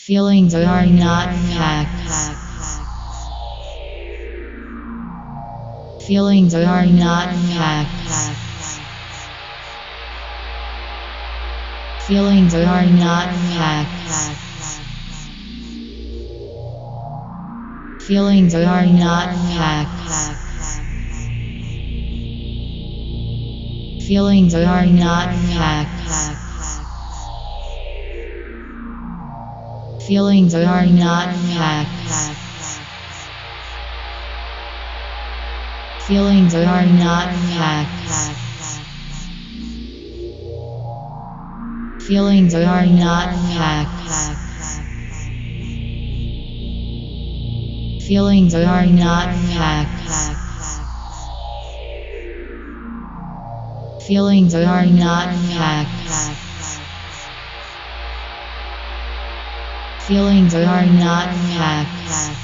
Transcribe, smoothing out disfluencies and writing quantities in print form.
Feelings are not facts. Feelings are not facts. Feelings are not facts. Feelings are not facts. Feelings are not facts. Feelings are not facts. Feelings are not facts. Feelings are not facts. Feelings are not facts. Feelings are not facts. Feelings are not facts.